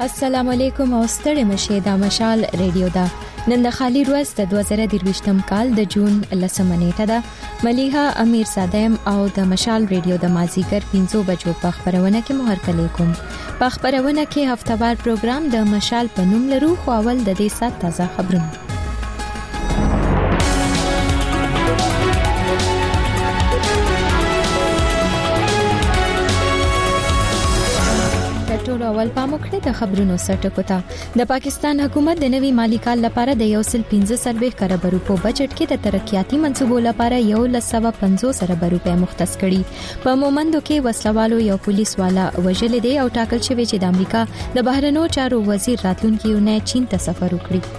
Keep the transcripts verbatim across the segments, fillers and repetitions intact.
السلام علیکم او ستړي مشه د مشال ریډیو دا نن د خالی ورځ د دوه زره درویشتم کال د جون لسمه نیټه ده. ملیحه امیر صادم او د مشال ریډیو د مازیګر پنځو بجو په خبرونه کې مو هرکلی کوم. په خبرونه کې هفتهوار پروګرام د مشال په نوم لرو، خو اول د دې سات تازه خبرونه. ټولو اول پام وکړئ د خبرونو سرټکو ته. د پاکستان حکومت د نوي مالی کال لپاره د یو سل پنځه سلويخ کروڑ روپو بجټ کې د ترقیاتي منصوبو لپاره یو لسو پنځوس ارب روپے مختص کړي. په مومندو کې وسلوالو یو پولیس والا وژل دي او ټاکل شوی چې د امریکا د بهرنیو چارو وزیر راتلونکي اونۍ چین ته سفر وکړي.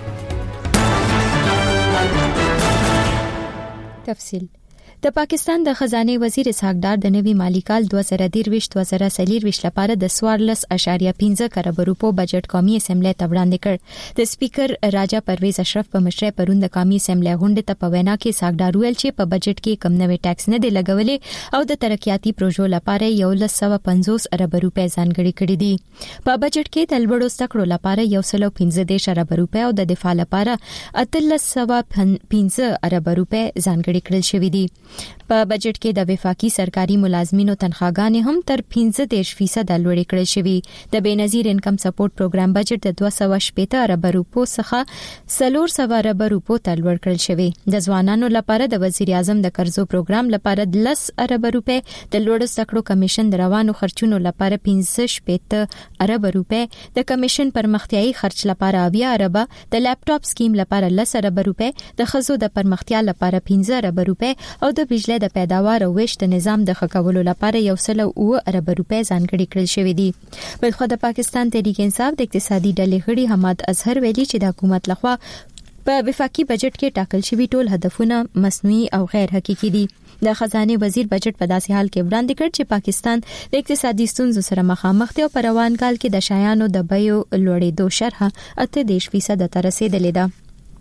تفصیل. د پاکستان د خزانه وزیر اسحاق ډار د نوي مالی کال دوه زره درویشت دوه زره څلرویشت لپاره د څوارلس اشاریه پنځه کروڑ روپو بجټ قومي اسمبلی ته وړاندې کړ. د سپیکر راجا پرویز اشرف په مشرۍ پرون د قومي اسمبلی غونډې ته په وینا کې اسحاق ډار ویل چې په بجټ کې کم نوې ټیکس نه دی لګولې او د ترقیاتي پروژو لپاره یو لسو پنځوس ارب روپے ځانګړي کړي دي. په بجټ کې د لوړو زده لپاره یو سل پنځه دیرش ارب روپے او د دفاع لپاره اتلس پنځه ارب روپے ځانګړي کړل شوې دي. په بجټ کې د وفاقي سرکاري ملازمینو تنخواګانې هم تر پنځه دیرش فیصد لوړې کړل شوې. د بېنظیر انکم سپورټ پروګرام بجټ د دوه سوه شپږ ارب روپو څخه څلور سوه ارب روپو ته لوړ کړل شوی. د ځوانانو لپاره د وزیر اعظم د قرضو پروګرام لپاره د لس ارب روپے، د لوړو زده کمیشن د روانو خرچونو لپاره پنځه شپږ ارب روپے، د کمیشن پرمختیايي خرچ لپاره اویا ارب، د لیپټاپ سکیم لپاره لس ارب روپے، د خزو د پرمختیا لپاره پنځه ارب روپے او د بجلی د پیداوار او ویش د نظام د ښه کولو لپاره یو سل او ارب روپے ځانګړي کړل شوې دي. بلخو د پاکستان تحریک انصاف د اقتصادي ډلې غړي حماد اظهر ویلي چې د حکومت لخوا په وفاقي بجټ کې ټاکل شوی ټول هدفونه مصنوعي او غیر حقيقي دي. د خزانه وزیر بجټ په داسې حال کې وړاندې کړ چې پاکستان د اقتصادي ستونزو سره مخامخ دی او په روان کال کې د شایانو د بیو لوړېدو شرح اته دیرش فیصد ته رسیدلې ده.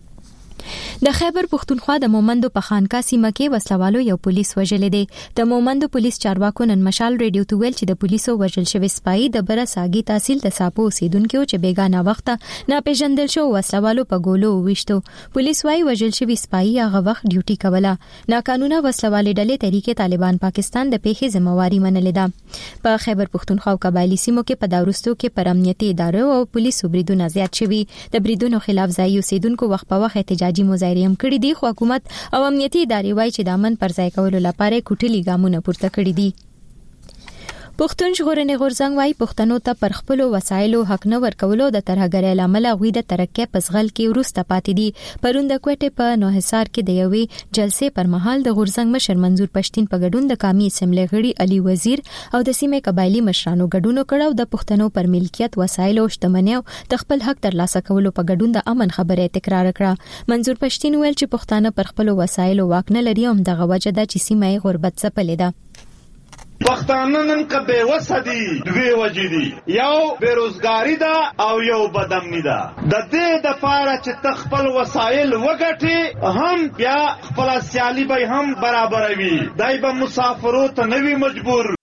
د خیبر پختونخوا د مومندو په خانقاه سیمه کې وسلوالو یو پولیس وژل دي. د مومندو پولیس چارواکو نن مشال ریډیو ته ویل چې د پولیسو وژل شوی سپای د بره ساګي تحصیل د ساپو اوسیدونکو چې بیګانه وخت نه پیژندل شو وسلوالو په ګولو وشتو. پولیس وايي وژل شوی سپای هغه وخت ډیوټي کوله. ناقانونه وسلوالې ډلې تحریک طالبان پاکستان د پیښې ذمہواری منلې ده. په خیبر پختونخوا او قبایلی سیمو کې په داورستو کې پر امنیتي ادارو او پولیسو بریدونه زیات شوي. د بریدونو خلاف ځای اوسیدونکو وخت په وخت احتجاجي مظاهره هم کړې دي، خو حکومت او امنیتي ادارې وايي چې د امن پر ځای کولو لپاره کوټلي ګامونه پورته کړي دي. پښتون ژغورنې غورځنګ وايي پښتنو ته پر خپل وسایلو حق نه ورکولو د ترهګرۍ لامل غوي د ترقې پسغل کې ورسته پاتې دي. پرون د کوټې په نوحصار کې د یوې جلسې پر مهال د غورځنګ مشر منظور پښتين په ګډون د قومي اسمبلی غړي علي وزیر او د سیمې قبایلی مشرانو ګډون کړو د پښتنو پر ملکیت وسایلو شتمنیو د خپل حق ترلاسه کولو په ګډون د امن خبره تکرار کړه. منظور پښتين ویل چې پښتانه پر خپل وسایلو واک نه لري، هم دغه وجه ده چې سیمه غربت څپلې ده. پښتانه نن کبه وسدي دوی وجدي یو بیروزګاری ده او یو بدامنی ده. د دې د پاره چې تخپل وسایل وګټي هم بیا خپل سیالي به هم برابروي، دای به مسافرو ته نوي مجبور.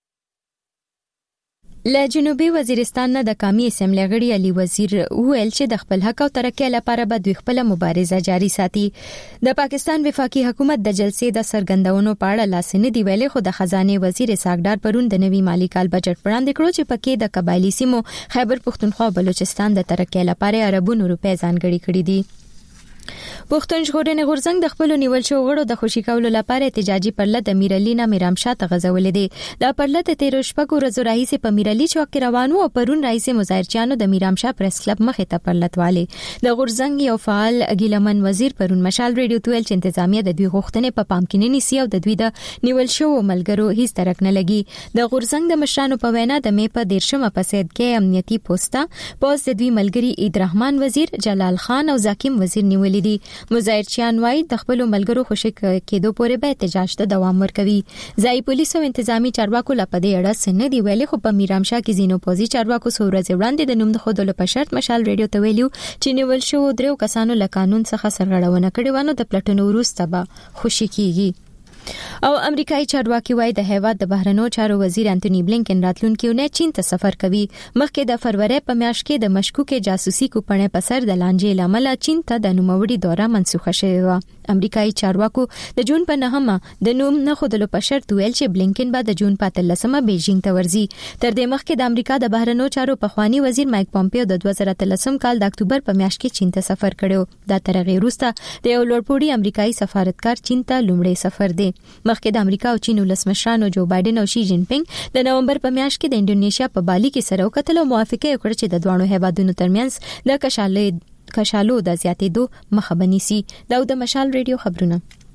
له جنوبي وزیرستان نه د قومي اسمبلی غړي علي وزیر ویل چې د خپل حق او ترقې لپاره به دوی خپل مبارزه جاري ساتي. د پاکستان وفاقي حکومت د جلسې د سرګندونو په اړه لاس نه دی ویلي، خو د خزانه وزیر اسحاق ډار پرون د نوي مالی کال بجټ وړاندې کړو چې پکې د قبایلی سیمو خیبر پختونخوا او بلوچستان د ترقې لپاره اربونو روپے ځانګړي کړي دي. پښتون ژغورنې غورځنګ د خپل نیول شو غړو د خوشی کولو لپاره احتجاجي پرلط د میرعلی نه میرامشاه ته غځولې دي. د پرلط تیر شپږ ورځې راهیسې په میرعلی چوک کې روانو او پرون راهیسې مظاهرچیانو د میرامشاه پریس کلب مخې ته پرلط والي. د غورځنګ یو فعال ګیلمن وزیر پرون مشال ریډیو ته ویل چې انتظامیه د دوی غوښتنې په پام کې نه نیسي او د دوی د نیول شو ملګرو هیڅ ترک نه لګي. د غورځنګ د مشرانو په وینا د مې په دیرشمه پسید کې امنیتي پوسټه پوز د دوی ملګری عیدرحمان وزیر، جلال خان او زاکیم وزیر نیولې دي. مظاهرچیان وايي د خپل ملګرو خوشی کېدو پورې به احتجاج ته دوام ورکوي. ځای پولیسو او انتظامی چارواکو لپاره اړه سن دی ویلي، خو په میرامشاه کې زینو پوزي چارواکو سو ورځ وړاندې د نوم د خودلو په شرط مشال ریډیو ته ویلو چې نیول شو درو کسانو له قانون څخه سرغړونه کړې ونه د پلټنو وروسته به خوشی کیږي. او امریکایي چارواکي وايي د هیواد د بهرنیو چارو وزیر انټونی بلینکن راتلونکي اونۍ چین ته سفر کوي. مخکې د فروری په میاشت کې د مشکوکې جاسوسي کوپنې په سر د لانجې لامل چین ته د نوموړي دوره منسوخه شوې و. امریکایي چارواکو د جون په نهمه د نوم نه خودلو په شرط ویل چې بلینکن به د جون په اتلسمه بیجینګ ته ورځي. تر دې مخکې د امریکا د بهرنیو چارو پخوانی وزیر مایک پومپیو د دوه زره اتلسم کال د اکتوبر په میاشت کې چین ته سفر کړو. دا تر هغې وروسته د یو لوړپوړي امریکایي سفارتکار چین ته لومړی سفر دی. مخکې د امریکا او چین ولسمشرانو جو بایدن او شي جین پینګ د نومبر په میاشت کې د انډونیشیا په بالي کې سره وکتل او موافقه وکړه چې د دوه هیوادونو ترمنځ د کشالې کشالو د زیاتېدو مخه بنيسي. دا د مشال ریډیو خبرونه.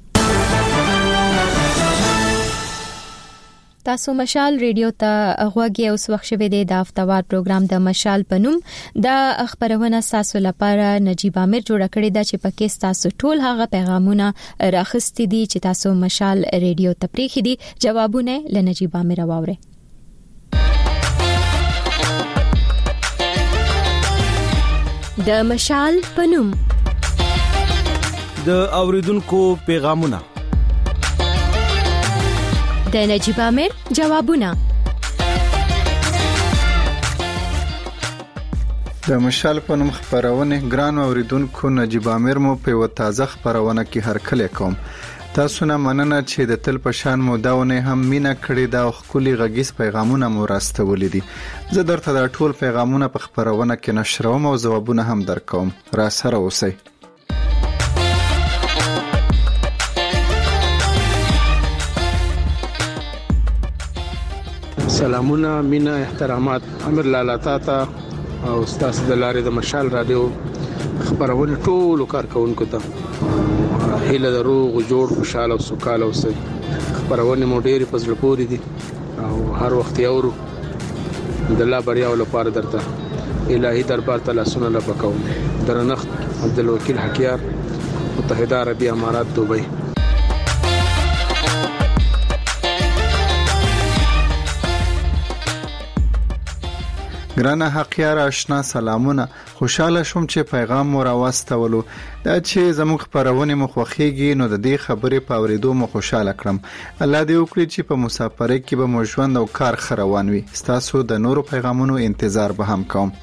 تاسو مشال ریډیو ته غوږی اوس وخت شوه دی د افتوار پروګرام د مشال پنوم د خبرونه تاسو لپاره نجیب عامر جوړ کړی دا چې پکې تاسو ټول هغه پیغامونه راخستې دي چې تاسو مشال ریډیو ته پریخي دي. جوابونه ل نجیب عامر واوري. د مشال پنوم د اوریدونکو پیغامونه د نجیب عامر جوابونه. د مشال پنوم خبرونه ګران اوریدونکو نجیب عامر مو په و تازه خبرونه کې هر کله کوم. تاسو نه مننه چې د تل پشان مو داونه هم مینا کړی دا خولي غږیس پیغامونه مو راستولې دي. زه درته دا ټول پیغامونه په خبرونه کې نشروم او جوابونه هم درکوم. را سره اوسئ. سلامونه، مینا، احترامات امر لالا تاتا او استاد د لارې د مشال رادیو خبرونه ټول کارکونکو ته هیله درو جوړ خوشاله او سوکاله اوسئ. خبرونه مو ډېری پزړه پوري دي او هر وخت یورو د الله بریا او لپاره درته الهي دربار ته لاسونه لپکوم. درنښت عبدالوکیل حکیار، متحده عربی امارات، دوبۍ. ګرانه حقیار آشنا سلامونه. خوشاله شوم چې پیغام مو راوستولو. دا چې زموږ خبرونه مو خوښیږي نو د دې خبرې په اوریدو مو خوشاله کړم. الله دې وکړي چې په مسافرۍ کې به مو ژوند او کار خروان وي. تاسو د نورو پیغامونو انتظار به هم کوم.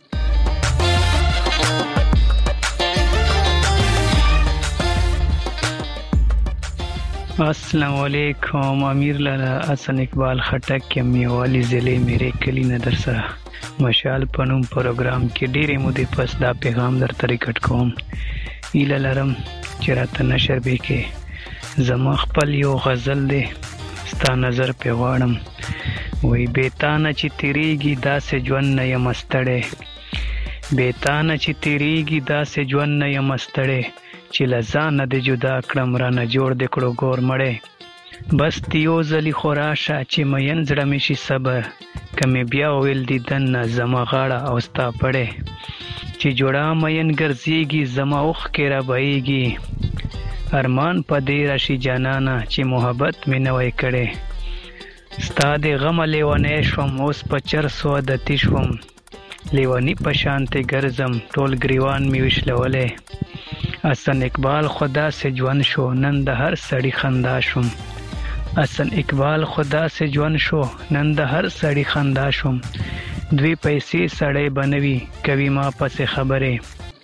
السلام علیکم. امیر لالا حسن اقبال خټک کمی والی ضلع میرے کلی ندر سره مشال پنوم پروګرام کې ډېرې مودې پس دا پیغام درته ریکارډ کوم. ایله لرم چې راته نشر به کې زما خپل یو غزل دی ستا نظر په غواړم. وای بیتانه چې تیریږي داسې ژوند نه یم ستړی، بیتانه چې تیریږي داسې ژوند نه یم ستړی، چې لزانه د جدا کړم رانه جوړ د کړو ګور مړی. بس تیو زلی خوراشه چې مین زړه مې شي صبر، کمې بیا ویل دیدن نه زما غاړه او ستا پړی، چې جوړا مین ګرځېږي زما اوښ کې را بهیږي، ارمان په دې راشي جانانه چې محبت مې نوی کړی. ستا د غمه لیونی شوم اوس په چرسو عادتي شوم، لیونی په شانتې ګرځم ټول ګریوان مې وشلولی. حسن اقبال خدا سے ژوند شو نن د هر سړي خندا شوم، حسن اقبال خدا سے ژوند شو نن د هر سړي خندا شوم، دوی پیسې سړی بنوي کوي ما پسې خبرې.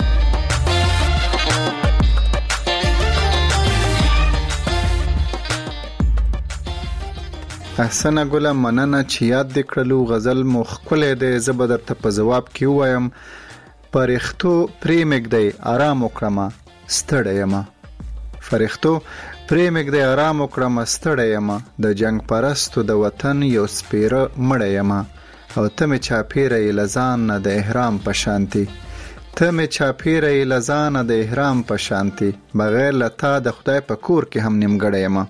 احسن ګله مننه چې یاد دې کړلو. غزل مو ښکلی دی. زه به درته په ځواب کې ووایم فرښتو پرې مږدی آرام وکړمه ستړی یمه، فرښتو پرې مږدی آرام وکړمه ستړی یمه، د جنګ پرستو د وطن یو سپیره مړی یمه، او ته مې چاپیره یې له ځان نه د احرام په شانتي، ته مې چاپیره یې له ځانه د احرام په شانتي، بغیر له تا د خدای په کور کې هم نیمګړی یمه.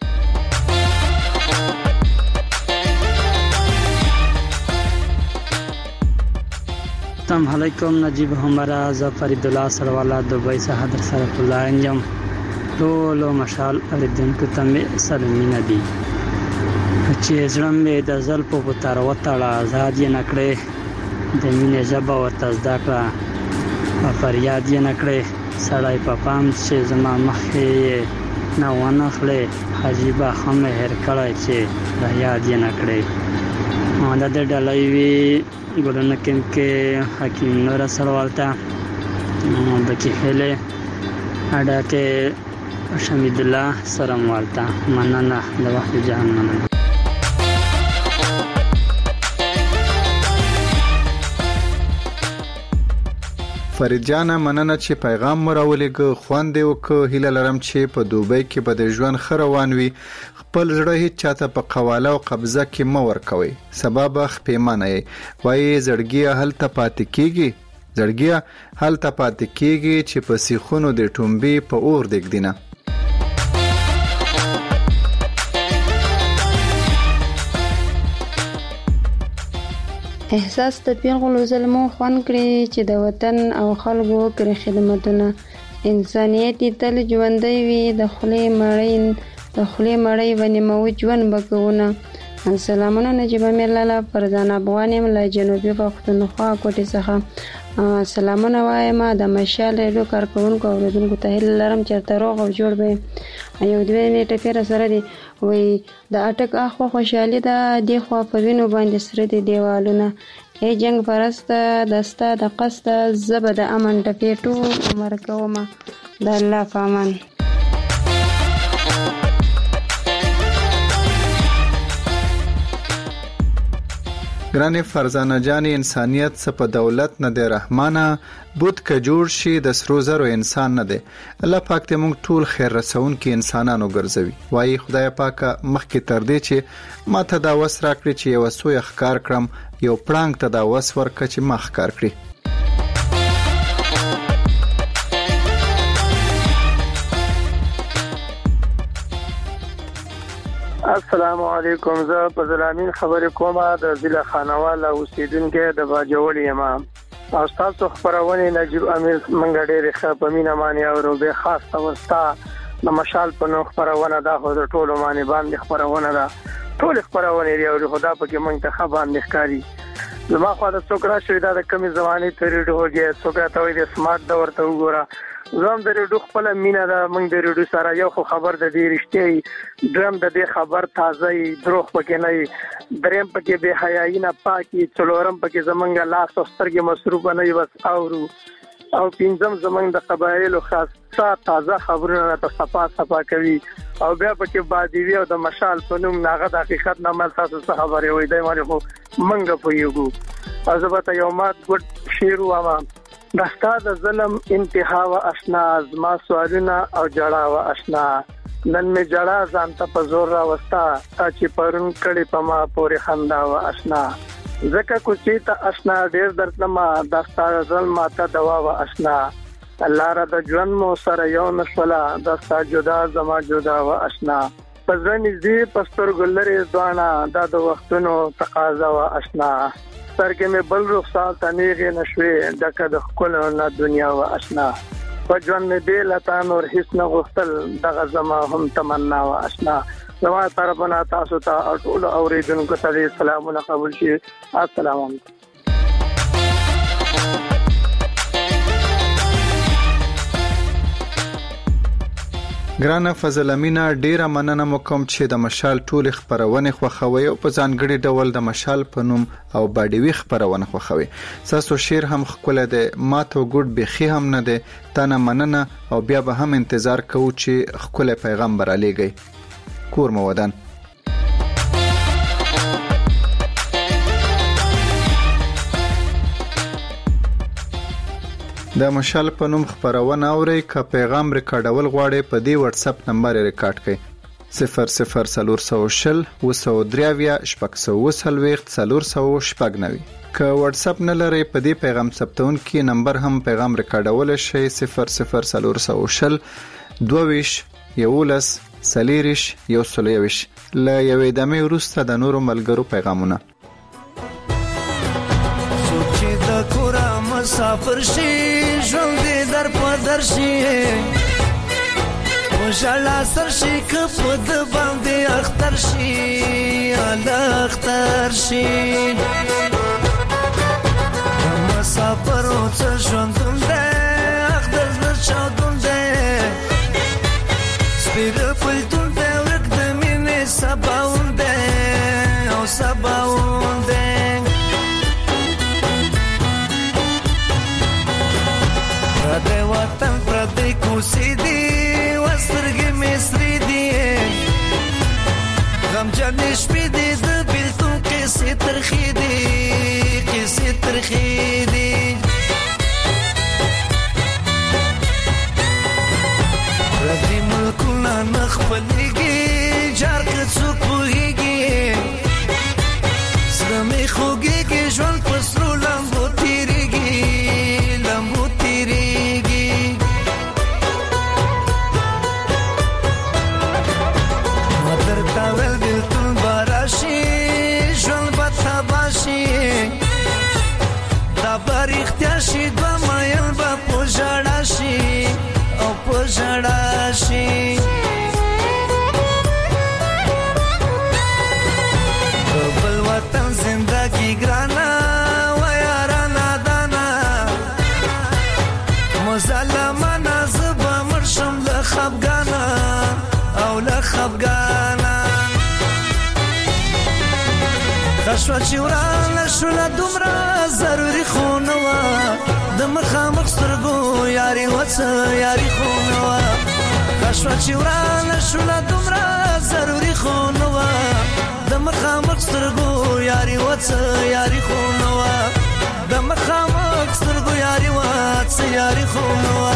السلام علیکم. نجیب همرا ز فرید الله سروالا دوبۍ څخه در سره پلاین یم. ټول مشال اوریدونکو ته مې سلامونه دي چې زړه مې د زلفو په تار وتړه، آزاد یې نه کړې، د مینې ژبه ورته زده کړه، فریاد یې نه کړې، سړی په پام چې زما مخکې نه ونه خلې حجیبه خمه هر کړه چې د یاد یې نکړي دا د ډلې وی ګورنه کې حکیم نور سروالتا بچی هله اډا کې شمید الله سلام والتا مننه د وخت جهنم فرید جان مننه چې پیغام مراولېګ خوان دی وک هیله لرم چې په دوبۍ کې به د ژوند خروان وي خپل زړه هیڅ چاته په قواله او قبضه کې مور کوي سبب خپېمانه وای زړګي هل ته پاتې کیږي زړګي هل ته پاتې کیږي چې په سیخونو د ټومبي په اور دګدینه احساس د پیغلو ظلمو خوان کړی چې د وطن او خلکو پر خدمتونه انسانيت تل ژوندۍ وي د خلې مړی د خلې مړی ونی مو ژوند بکونه سلامونه نجيب ملاله فرزان افغان مل جنوبي پښتونخوا کوټه څخه سلامونه وایم د مشال ریډیو کارکونکو اوریدونکو ته لرم چرته روغ او جوړ به یو دوی نیټه پیر سره دی وی د اٹک اخو خوشحالي ده د خو په وینو باندې سره دی دیوالونه ای جنگ پرست دسته د قصد زبد امن د پیټو عمر کومه د الله فامان ګرانې فرزانه جان انسانيت څخه په دولت نه دی رحمانه بود ک جوړ شي د سرو زرو انسان نه دی الله پاک ته موږ ټول خیر رسون کې انسانانو ګرځوي وای خدای پاک مخکې تر دې چې ما ته دا وس راکړي چې یو سوی ښکار کړم یو پړنګ ته دا وس ورکړي چې ما ښکار کړي السلام علیکم زه په زلامین خبرې کوم د ضلع خانواله اوسیدونکو د باجوړ یم او تاسو خبرونه نجيب امیر منګ ډېر ښه په مینا مانی او به خاص توستا د مشال په نو خبرونه دا خو د ټولو مانی باندې خبرونه دا ټول خبرونه لري او خدا په کې مونږ ته خبر نخکاری زما خو د څوکرا شوی دا د کمی زماني تیرې هوګي څوکرا ته وي د سمارټ دا ورته وګوره زم د ریډو خپل مینا دا مونږ د ریډو سره یو خو خبر د دې رښتې درم د دې خبر تازه دروغ پکې نه دریم پکې به حیايي نه پاکي څلورم پکې زمونږ لاس سترګې مصروف نه وي بس اورو او پنځم زمونږ د قبایلو خاصه تازه خبرونه ته صفا صفا کوي او بیا پکې بادیوی او د مشال په نوم ناغه د حقیقت نه مل تاسو څه خبرې وي دای مری خو منګ په یوګو ازبته یومات ګډ شیر واما دستا د ظلم انتها وا اشنا ازما سوالونه او جړا وا اشنا نن می جړا ځان ته په زور را وستا چې پرون کړي پما پورې خندا وا اشنا زکه کوچی ته اشنا ډیر درتما دستا ظلم ماته دوا وا اشنا الله را د ژوند مو سره یو نشولا دستا جدا زما جدا وا اشنا پزړه نږدې پستر ګلره دوانه دا د وختونو تقاضا وا اشنا سرګې مې بل رخصت تنیغه نشوي دغه د خپل نه دنیا وا اشنا په ژوند مې به لتا نور هیڅ نه غوښتل دغه زما هم تمنا وا اشنا زما طرفنا تاسو ته ټول اوریدونکو ته سلامونه قبول شي السلام علیکم ګرانه فضل امینا ډیره مننه مکم چې د مشال ټول خبرونه خوخوي او په ځانګړي ډول د مشال په نوم او باډوي خبرونه خوخوي ساسو شیر هم خپل ده ماته ګډ بخي هم نه ده تنه مننه او بیا به هم انتظار کوو چې خپل پیغمبر علیږي کور مودان د مشال په نوم خبرونه اوري ک پیغام ریکارډول غواړي په دې واتس اپ نمبر ریکارډ کړئ صفر صفر صفر صفر وسو دریاویا شپږ سو وسلويخت صفر سو شپږ نوي ک واتس اپ نه لري په دې پیغام ثبتون کې نمبر هم پیغام ریکارډول شي صفر صفر صفر صفر دویش یولس سلیریش یو سلیویش ل یوې دمه ورسته د نورو ملګرو پیغامونه سوچې د کورا مسافر شي ژوند در په درشي وشاله سر شي کپ د باندې اختر شي الله اختر شي مسافر او څه ژوند ده اختر نه چا دوم ده سپیر سترګې مې سرې دي غمجنې شپې دي د بېلتون قصې ترخې دي قصې ترخې دي ردي ملکونه نه خپلېږي جار که څوک پوهېږي زړه مې خوږېږي ژوند په سرو لمبو تېرېږي لمبو تېرېږي ما درته ویل بېلتون به راشي ژوند به تباه شي دا به رښتیا شي دوه مایل به په ژړا شي او په ژړا شي بل وطن زندگی ګرانه و یاره نادانه مظلمانه زه به مړ شم له خفګانه او له خفګانه ښه شوه چې ورانه شوله دومره ضروري خو نه وه د مخامخ سترګو یاري وه څه یاري خو نه وه ښه شوه چې ورانه شوله دومره ضروري خو نه وه د مخامخ سترګو یاري وه څه یاري خو نه وه د مخامخ سترګو یاري وه څه یاري خو نه وه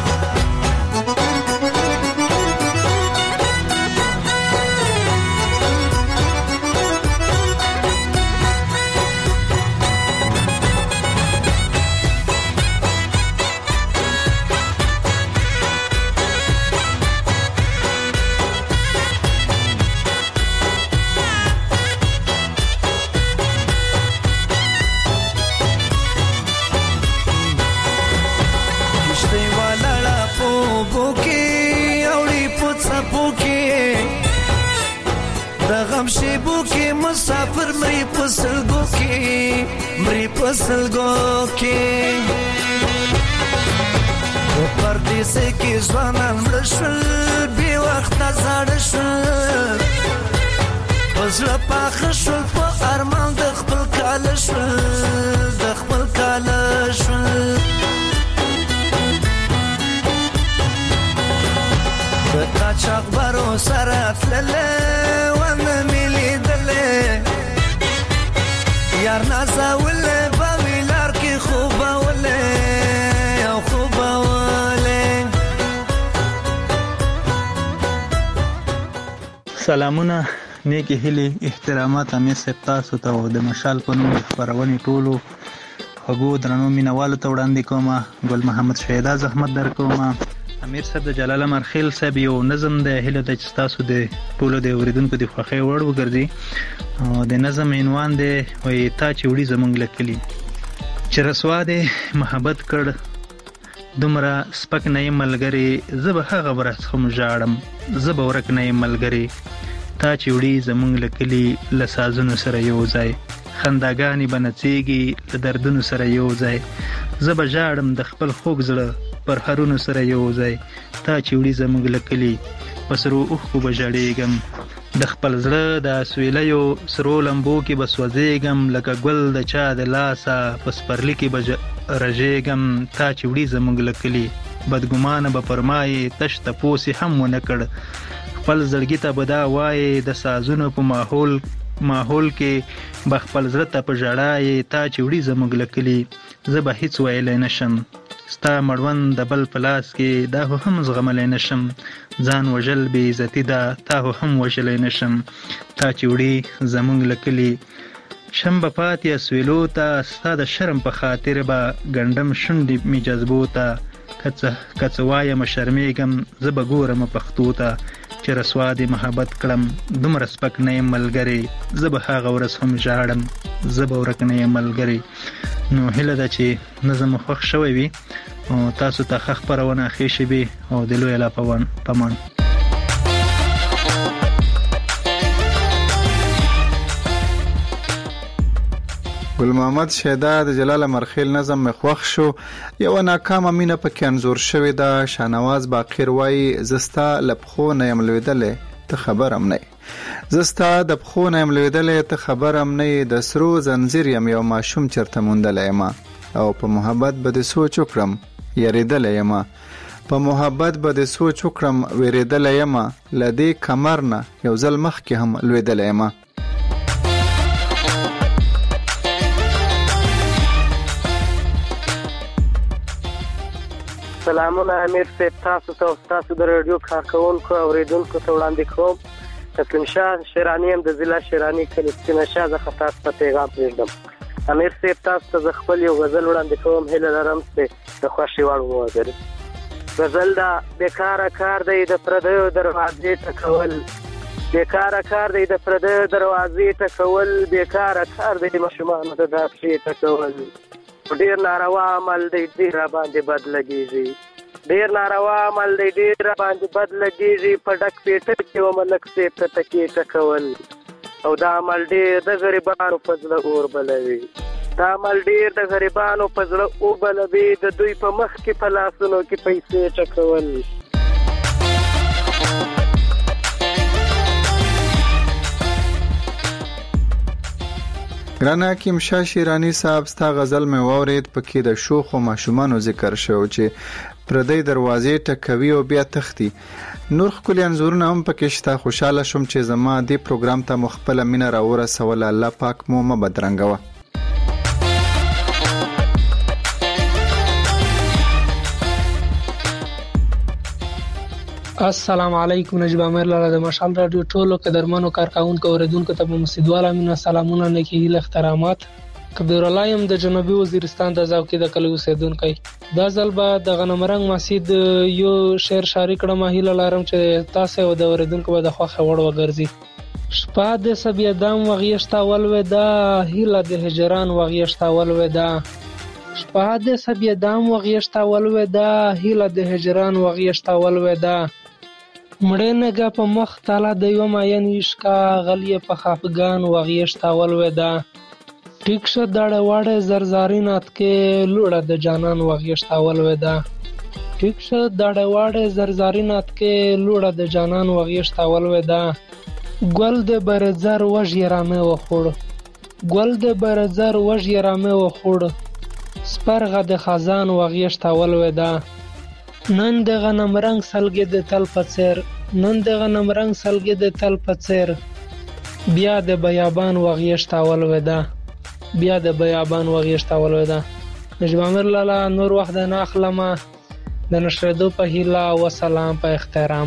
شیبو کې مسافر مری پسلګو کې مری پسلګو کې په پردیس کې ځوانان مړشل بې وخته زاړه شول پزړه پاخه شول په ارمان د خپل کاله شول د خپل کاله شول د قاچاق بارو سره تللی یار نازولې باوی لار کې خوبولې او خوبولې سلامونه نیکی هیلې احترامات امیر صاحب تاسو ته د مشال په نوم خپرونې ټولو خوږو درنو مینوالو ته وړاندې کوم ګل محمد شهیدا زحمت در کوم امیر صاحب د جلال مرخیل صاحب یو نظم د هیله د تاسو د ټولو د اوریدونکو د خوښۍ وړ وګرځي د نظم عنوان دی وای تا چې وړي زمونږ لکلی چې رسوا دی محبت کړ دومره سپک نه ملګری زه به هغه ورځ هم ژاړم زه به ورک نه ملګری تا چې وړي زمونږ لکلی له سازونو سره یو ځای خنداګانې به نڅېږي له دردونو سره یو ځای زه به ژاړم د خپل خوږ زړه پر هرونو سره یو ځای تا چې وړي زمونږ لکلی په سرو اوښکو به ژړېږم د خپل زړه د سویلیو سرو لمبو کې به سوځېږم لکه ګل د چا د لاسه په سپرلي کې به رژېږم تا چې وړي زمونږ لکلی بدګمانه به پر ما یې تش تپوس یې هم ونه کړ خپل زړګي ته به دا وایې د سازونو په ماحول ماحول کې به خپل زړه ته په ژړا یې تا چې وړي زمونږ لکلی زه به هیڅ ویلی نشم ستا مړوند د بل په لاس کې دا خو هم زغملی نشم ځان وژل بې عزتي ده تا خو هم وژلی نشم تا چې وړي زمونږ لکلی شم به پاتې اسویلو ته ستا د شرم په خاطر به ګنډم شونډې مې جذبو ته که څه وایم شرمېږم زه به ګورم پښتو ته چې رسوا دې محبت کړم دومره سپک نه یم ملګری زه به هغه ورځ هم ژاړم زه به ورک نه یم ملګری نو هیله ده چې نظم خوښ شوی وي او تاسو ته ښه خپرونه ښې شیبې او د لوی الله پامان ګل محمد شهیدا د جلال مرخیل نظم مخوخ شو یو ناکامه مینه پکې انزور شوې ده شاهنواز باقر وایي زستا لبخو نه یم لویدلې ته خبرم نه زستا د بخو نه یم لویدلې ته خبرم نه د سرو زنجیر یم یو ماشوم چرته موندلې ما او په محبت به د سوچ وکړم یریدلې ما په محبت به د سوچ وکړم ویریدلی یمه له دې کمر نه یو ځل مخکې هم لوېدلی یمه. سلامونه امیر صاحب، تاسو ته او تاسو د رادیو کارکوونکو او اوریدونکو ته وړاندې کوم. تسلیم شاه شیراني یم د ضلع شیراني کلي سپینه شاه څخه تاسو ته پیغام پرېږدم. امیر صاحب، تاسو ته زه خپل یو غزل وړاندې کوم، هیله لرم چې د خوښې وړ وګرځي. غزل دا: بیکاره کار دی د پردیو دروازې ټکول، بیکاره کار دی د پردیو دروازې ټکول، بیکاره کار دی د ماشومانو د داپشې ټکول. ډیر ناروا عمل دی، ډیر باندې بد لګیږي، ډیر ناروا عمل دی، ډیر باندې بد لګیږي. په ډک پیټه کې و ملک صاحب ته تکیې ټکول، او دا عمل ډیر د غریبانو په زړه اور بلوي، دا عمل ډیر د غریبانو په زړه اور بلوي. د دوی په مخ کې په لاسونو کې پیسې ټکول. ګرانه حکیم شاه شیراني صاحب، ستا غزل مې واورید، پکې د شوخو ماشومانو ذکر شو چې پردی دروازې ټکوي او بیا تختی. نور ښکلي انځورونه هم پکې شته. خوشحاله شوم چې زما دې پروګرام ته مو خپله مینه راورسوله. الله پاک مو مه بدرنګوه. السلام علیکم. نجیب امیر لاله د مشال رادیو ټولو قدرمنو کارکوونکو اوریدونکو ته په مسجدواله مینه سلامونه، نیکې هیله، احترامات. کبیر الله یم د جنوبي وزیرستان د زاوکې د کلي اوسیدونکی. دا ځل به د غنمرنګ مسجد یو شعر شاعري کړم. هیله لرم چې تاسو او د اوریدونکو به د خوښې وړ وګرځي. شپه د سبیدام وغیشتا ولوېدا، هیله د هجران وغیشتا ولوېدا، شپه د سبیدام وغیشتا ولوېدا، هیله د هجران وغیشتا ولوېدا. مړې نګه په مخ تاله د یو ماین وشکا، غلیه په خفګان وغیشتا ولوېدا. ټیک شه داړه واړه زرزارینات کې لوړه د جانان وغیشتا ولوېدا، ټیک شه داړه واړه زرزارینات کې لوړه د جانان وغیشتا ولوېدا. ګل د برزر وژ یرامه وخوړ، ګل د برزر وژ یرامه وخوړ، سپرغه د خزان وغیشتا ولوېدا. نن د غنم رنگ سلګې د تل په څیر، نن د غنم رنگ سلګې د تل په څیر، بیا د بیابان وغیشتا ولوېدا، بیا د بیابان وغیشتا ولوېدا. نجیب امیر لاله نور وخت نه اخلم، د نشریدو په هیله و سلام په احترام.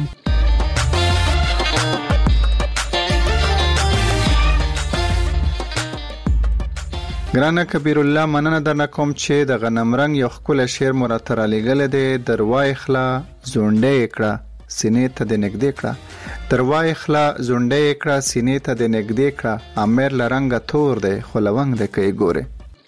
ګرانه کبیر الله، مننه درنه کوم چې د غنم رنگ یو ښکلی شعر مو راته رالیږلی دی. دروای خله زونډی یې کړه سینې ته دې نږدې کړه، دروای خله زونډی یې کړه سینې ته دې نږدې کړه، امیر له رنګه تور دی خو لونګ دی که یې ګورې.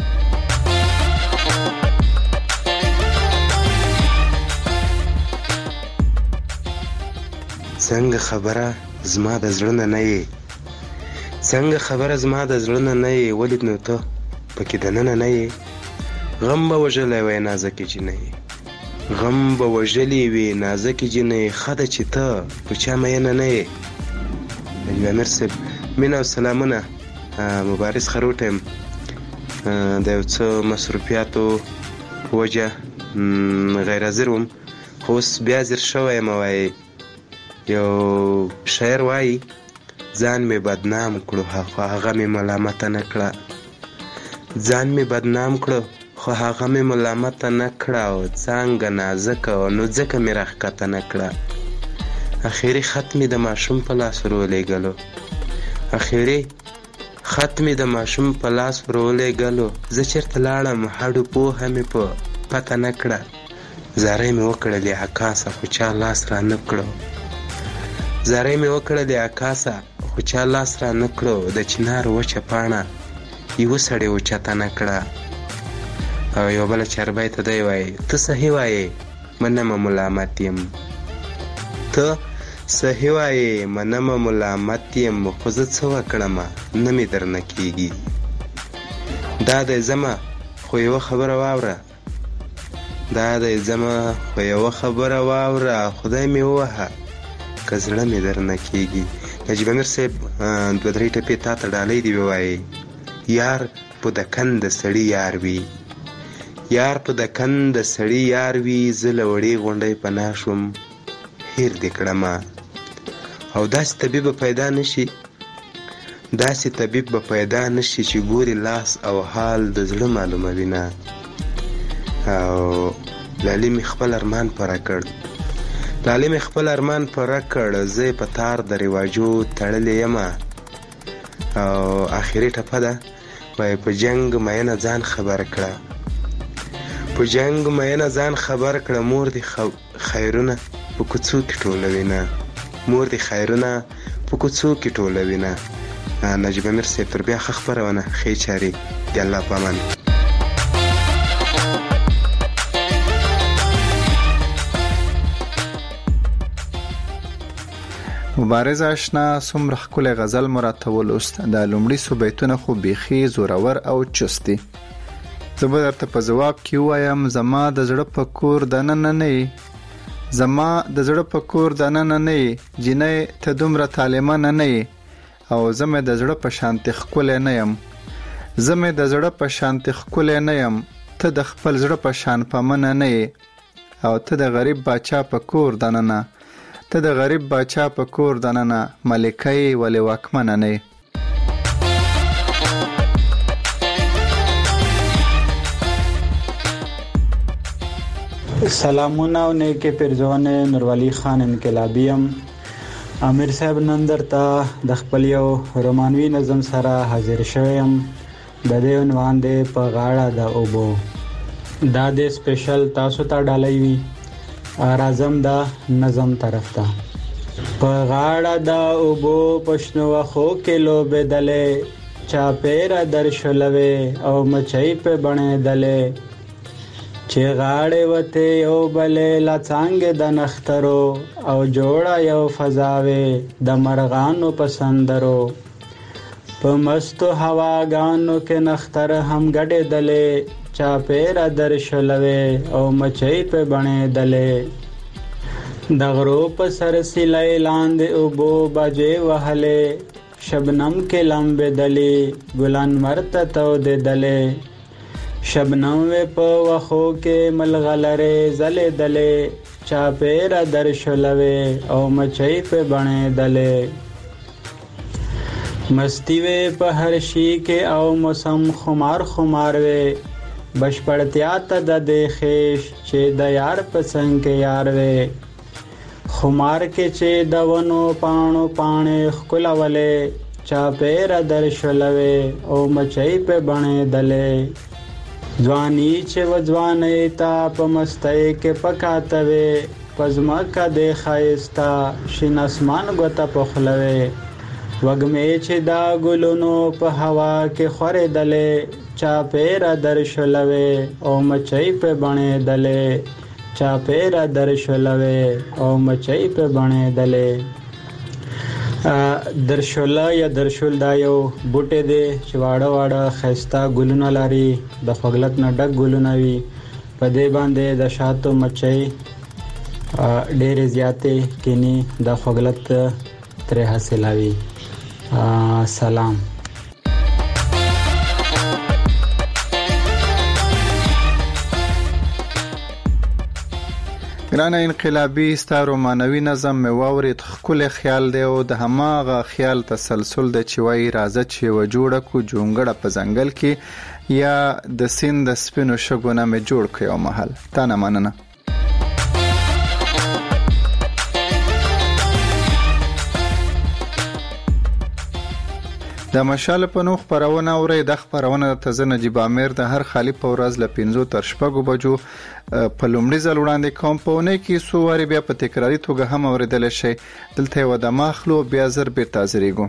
څنګه خبره زما د زړه نه نه یې، څنګه خبره زما د زړه نه نه یې، ولید نو ته پکې دننه نه یې. غم به وژلی وی نازکې جینۍ، غم به وژلی وي نازکې جینۍ، ښه ده چې ته په چا مینه نه یې. نجیب امیر صاحب، مینه او سلامونه. مبارز خروټ یم، د یو څه مصروفیاتو په وجه غیر حاضر وم، خو اوس بیا زیر شوی یم. وایي یو شاعر وایي ځان مې بدنام کړو خو هغه مې ملامته نه کړه، ځان مې بدنام کړو خو هغه مې ملامته نه کړه، او څانګه نازکه نو ځکه مې راښکته نه کړه. اخري خط مې د ماشوم په لاس ورولېږلو، اخري خط مې د ماشوم په لاس ورولېږلو، زه چېرته لاړم هډو پوهه مې په پته نه کړه، زارۍ مې وکړلې عکاسه خو چا لاس را نه کړو، زارۍ مې وکړلې عکاسه خو چا لاس را نه کړو، د چنار وچه پاڼه یوه سړی اوچته نه کړه. او یو بله چاربی ته دی وایي ته صحیح وایې منمه ملامت یم، ته صحیح وایې منمه ملامت یم، خو زه څه وکړمه نه مې درنه کېږي. دا دی ځمه خو یوه خبره واوره، دا دی ځمه خو یوه خبره واوره، خدای مې ووهه که زړه مې درنه کېږي. نجیب امیر صاحب دوه درې ټپې تا ته ډالۍ دي ووایي. یار په دکن د سړي یار وي، یار په د کند سړی یار وي زه له وړې غونډۍ پناه شوم هیر دې کړمه او داسې طبیب به پیدا نشي داسې طبیب به پیدا نشي چې ګوري لاس او حال د زړه معلوموي نه او لالي مې خپل ارمان پوره کړ لالي مې خپل ارمان پوره کړ زه په تار د رواجو تړلې یمه او آخري ټپه ده وایي په جنګ مینه ځان خبر کړه په جنګ مینه ځان خبر کړه مور دې خیرونه په کوڅو کې ټولوي نه مور دې خیرونه په کوڅو کې ټولوي نه نجیب امیر صاحب تر بیا ښه خپرونه ښې چارې د الله په امان مبارز آشنا څومره ښکلی غزل مو راته ولوست دا لومړي څو بیتونه خو بیخي زورور او چست دي زه به درته په ځواب کې ووایم زما د زړه په کور دننه نه یې زما د زړه په کور دننه نه یې جینۍ ته دومره طالمانه نه یې او زه مې د زړه په شانتې ښکلی نه یم زه مې د زړه په شانتې ښکلی نه یم ته د خپل زړه په شان پامنه نه یې او ته د غریب باچا په کور دننه ته د غریب باچا په کور دننه ملکه یې ولې واکمنه نه یې سلامونه او نیکې پیرزوانې نورولي خان انقلابیم امیر صاحب نن درته د خپل یو رومانوي نظم سره حاضر شویم د دې عنوان دی په غاړه د اوبو دا د سپیشل تاسو ته ډالۍ وي راځم دا نظم طرف ته په غاړه د اوبو پښنو وخو کې لوبېدلې چاپېره درشلوې او مچۍ په بڼېدلې چې غاړې وته یو بلې لا څنګه د نخترو او جوړه یو فضاوي د مرغانو پسندرو په مستو هواګانو کې نختر هم ګډېدلې چاپېره درشلوې او مچۍ په بڼېدلې د غرو په سر سیلۍ لاندې اوبو بجې وهلې شبنم کې لمبېدلې ګلان مرته تودېدلې شبنم وې په وخو کې ملغلرې ځلېدلې چاپېره درشلوې او مچۍ په بڼېدلې مستی وې په هر شي کې او موسم خمار خمار وې بشپړتیا ته د دې خیش چې د یار په څنګ کې یار وې خمار کې چې د ونو پاڼو پاڼې ښکلولې چاپېره درشلوې او مچۍ په بڼېدلې ځواني چې و ځوانۍ ته په مستۍ کې پکاته وې په ځمکه دې ښایسته شین اسمان ګوته پخلوې وږمې چې دا ګلونو په هوا کې خورېدلې چاپېره درشلوې او مچۍ په بڼېدلې چاپېره درشلوې او مچۍ په بڼېدلې درشله یا درشل دا یو بوټی دی چې واړه واړه ښایسته ګلونه لري د خوږلک نه ډک ګلونه وي په دې باندې د شاتو مچۍ ډېرې زیاتې کینی د خوږلک ترې حاصلوي سلام ګرانه انقلابي ستا رومانوي نظم مې واورېد ښکلی خیال دی او د هماغه خیال تسلسل دی چې وایي راځه چې یوه جوړه کړو جونګړه په ځنګل کې یا د سیند د سپینو شګو نه مې جوړ کړ یو محل تا نه مننه د مشال په نوم خپرونه اورئ د خپرونه د تازه نجیب امیر د هر خالی په ورځ له پنځو تر شپږو بجو په لومړي ځل وړاندې کوم په اونۍ کې څو وارې بیا په تکراري توګه هم اورېدلی شئ دلته یې ودمه اخلو بیا زر بېرته حاضرېږو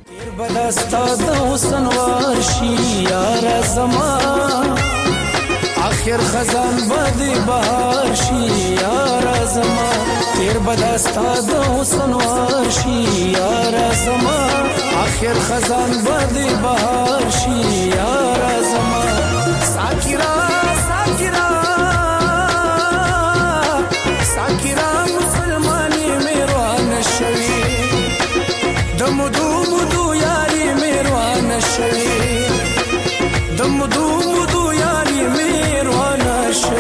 آخر خزان بدی بهار شي یار زما تیر بدستا د حسن واشي یار زما آخر خزان بدی بهار شي یار زما ساکرا ساکرا ساکرا مسلمانی میروان شوی دمدو مدو یاری میروان شوی دمدو مدو یاری میروان شوی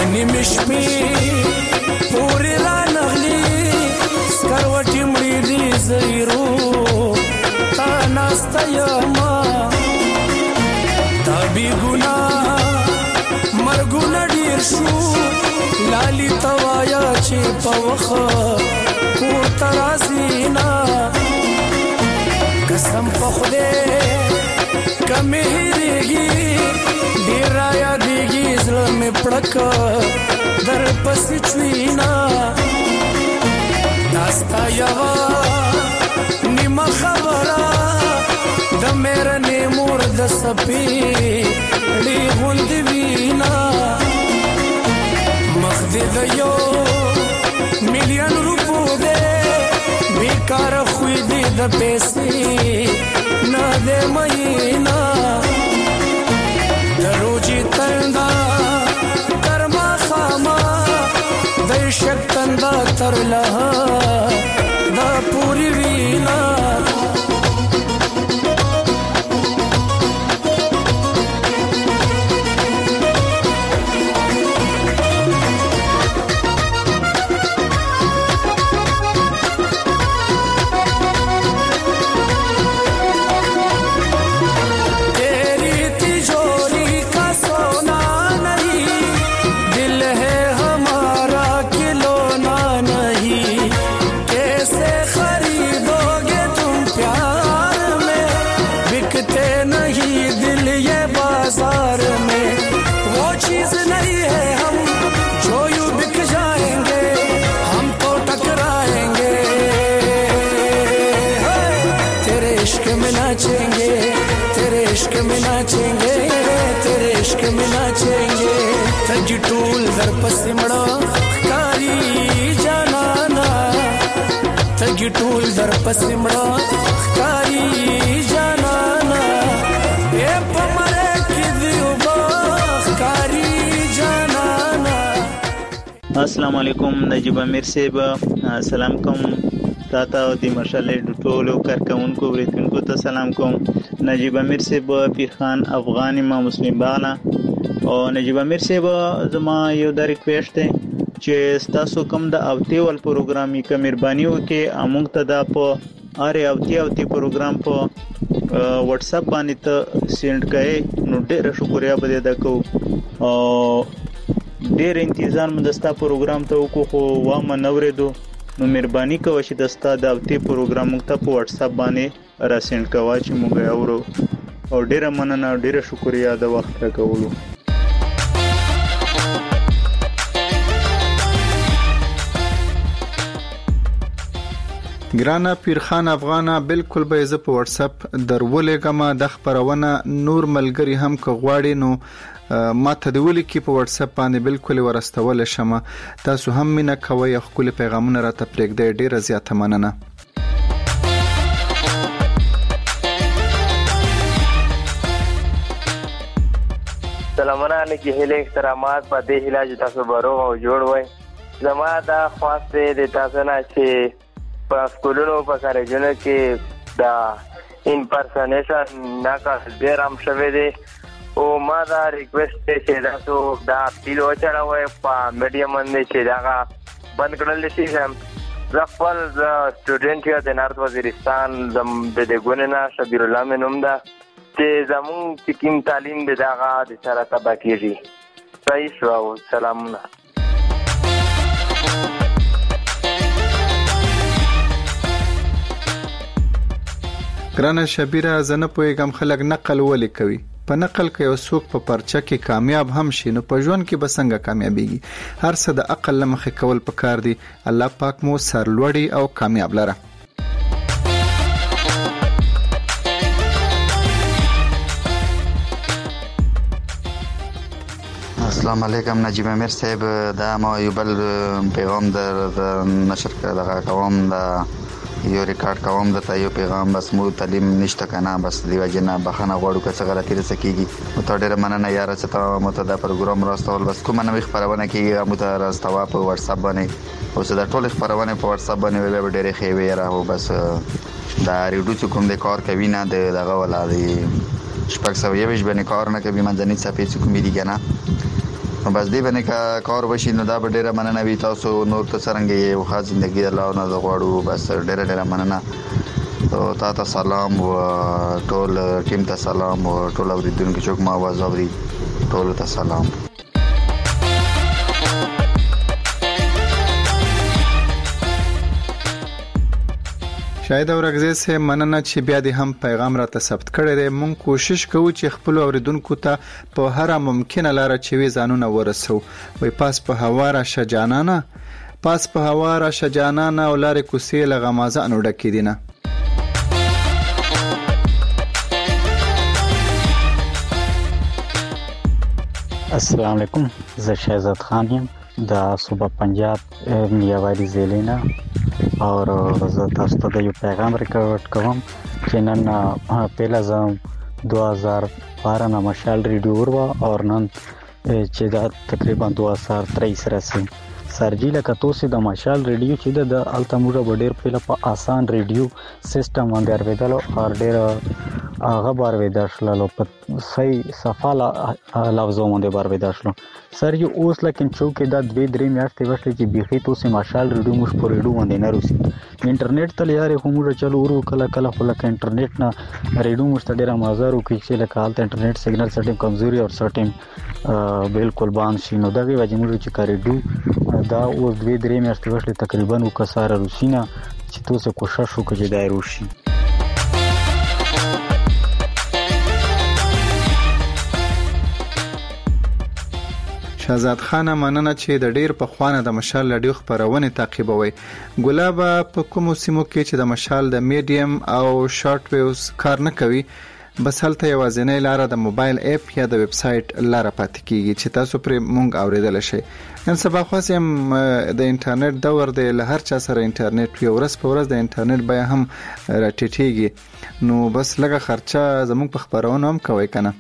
دنی مشپی پوری را نغلی سکروٹی مړی دی زیرو تا ناستا یما تا بی گناه مرګونه ډیر شو لالی توایا چې پوخه کور ترازینا قسم په خدای کمه هریږي ډیر رایا دیږي زړه مې پړک در پسې چوینا ناستا یوا نیمه خبره د مېره نیمور د سپی لی غوند وینا مخدی د یو میلیون روپو دے بیکار خوی دی د پیسې نه دې مېنا دروجی تندا کرما خاما د شکتندا تر له دا پوری وینا تجی ټول در پسې مړه ښکاري جانانا تجی ټول در پسې مړه ښکاري جانانا اے په مره کې دی وبا ښکاري جانانا. السلام علیکم نجیب امیر صاحب، سلام کوم تاته او د مشالې ټولو کارکونکو ورتونکو ته سلام کوم. نجیب امیر صاحب پیرخان افغان ما مسلم بالا او نجیب امیر صاحب زما یو د ریکویسټ دی چې تاسو کوم د اوتی ول پروګرامي ک مهرباني وکي امونږ ته د په اره اوتی اوتی پروګرام په واتس اپ باندې ته سند کړئ نو ډېر شکریا بده دا کو او ډېر انتظار مې دستا پروګرام ته وکړو خو وا منورې دو نو مهرباني کوئ چې دستا د اوتی پروګرام ته په واتس اپ باندې را سند کوئ چې موږ اورو او ډېر مننه ډېر شکریا د وخت راکولو. ګرانه پیرخان افغانا بالکل به زه په واتس اپ درولېګم د خبرونه نور ملګری هم که غواړي نو ما ته د ولې کې په واتس اپ باندې بالکل ورستول شمه. تاسو هم مینه کوي خپل پیغامونه را ته پرېږدئ، ډیره زیاته مننه. سلامونه علیکم، هله احترامات په دې علاج تاسو بروغ او جوړ وای. زما دا خواسته د تاسو نه چې په سکولونو په کالجونو کې دا ان پرسنیشن نه کا ډیر هم شوه دي او ما دا ریکوست چې تاسو دا پیلو چړاوي په میډیم باندې چې دا بند کړل شي. زه خپل سټوډنټ یم د نارت وزیرستان د دګوننا شبیر الله منوم دا چې زمون کوم تعلیم د دغه د سره تبا کیږي. صحیح شو، سلامونه. ګرانه شبیره زنه پویګم خلک نقل ولې کوي. په نقل کې یو څوک په پرچه کې کامیاب هم شي نو په ژوند کې به څنګه کامیابیږي. هر څه د عقل لمخې کول پکار دي. الله پاک مو سرلوړي او کامیاب لره. السلام علیکم نجیب امیر صاحب، دا ما یو بل پیغام در نشر کړه کوم دا یو ریکارډ کوم د یو پیغام بس مو تعلیم نشته کنه بس دیو جنا بخنه غواړو که څه غلطی رسکیږي. مو ته ډیره مننه یار چې ته مو ته دا پروګرام راستول. بس کوم نوې خبرونه کې مو ته راستوا په واتس اپ باندې او څه د ټول خبرونه په واتس اپ باندې ویل ډیره ښه وی راو. بس دا ریډو چې کوم د کار کوي نه دغه ولادي شپږ سو یوش باندې کار نه کوي منځنی صفې چې کوم دي کنه نو بس دې باندې کا کار وشي نو دا به ډیره مننه وي. تاسو نور ته څنګه یو خاص ژوندۍ الله نه غواړو. بس ډیره ډیره مننه. او تاسو سلام او ټول ټیم ته سلام او ټول اوریدونکو چې ما आवाज اوري ټول ته سلام. شاید اورګزې سه مننه چې بیا دې هم پیغام را ته ثبت کړی دی. مونږ کوشش کوو چې خپل اوریدونکو ته په هر ممکنه لار چې وی ځانونه ورسو. وای پاس په هوا را شجانانه پاس په هوا را شجانانه او لارې کوسې لغمازه انو ډکې دینه. السلام علیکم، زه شهزاد خان یم د صوبه پنجاب میاوالی ضلع نه اور زه تاسو ته یو پیغام ریکارډ کوم چې نن پهلا زم دو هزار بارہ نه مشال ریډیو وروا اور نن چې دا تقریبا دو هزار تیئیس رسي سرجی لکه توسه د مشال ریډیو چې د التموره بډیر په په آسان ریډیو سیستم باندې اورېدل او ډیر هغه بار وېداشلو په صحیح صفاله لفظو باندې بار وېداشلو سر یو اوس لکه چوکې دا دوی درې میاشتې وشلې چې بيخي توسه مشال ریډیو مش په ریډیو باندې نه روسي انټرنیټ ته لارې همو چلو ورو کله کله خو لکه انټرنیټ نه ریډیو مش ته ډیر مازارو کې چې لکه حالت انټرنیټ سیګنل سټیم کمزوري او سټیم بالکل باند شي نو دا وی وجمو چې کاریډو دا اوس دوی درې میاشتې وشلې تقریبا وکساره روسینا چې توسه کوشش وکړي چې دای روشي. شهزاد خان مننه چې د ډیر په خوانه د مشال لډیو خبرونه تعقیبوي. ګلاب په کوم سیمو کې چې د مشال د میډیم او شارټ ویوز کار نه کوي بس هلته یوازینی لاره د موبایل اپ یا د ویب سټ لاره پاتې کیږي چې تاسو پر مونږ اوریدل شئ. نن سبا خو سم د انټرنیټ دور دی، له هر چا سره انټرنیټ یو ورځ په ورځ د انټرنیټ بیا هم راټیټیږي نو بس لږه خرچه زموږ په خبرونه هم کوي کنه.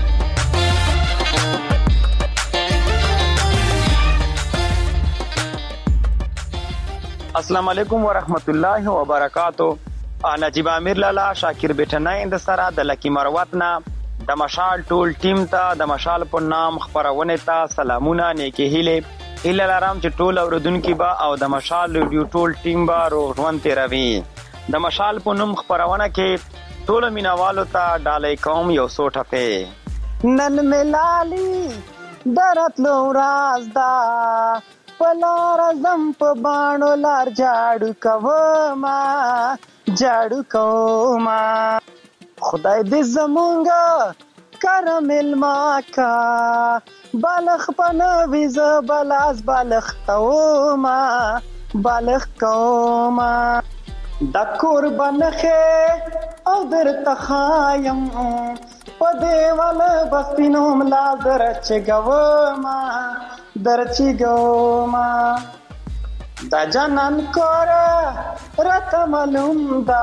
السلام علیکم ورحمت الله وبرکاتو. نجیب امیر لالا شاکر بیٹنای د سره د لکی مروت نه د مشال ټول ټیم ته د مشال په نام خبرونه ته سلامونه نیکی هیله اله لارم چې ټول اوردونکو با او د مشال ریډیو ټول ټیم با روان تیروي. د مشال په نوم خبرونه کې ټول مینوالو ته ډالې کوم یو سوټه نن ملالي درتلو راز دا پلار زم په باڼو لار جاړو کوما جاړو کوما خدای دې زمونږ کرمل ما کا بالغ پنه ویز بلاس بالغ کوما بالغ کوما د قربانخه او در تخایم پدیوال بسپینوم لازر چګوما درچی گوما دا جانان کورا رت معلوم دا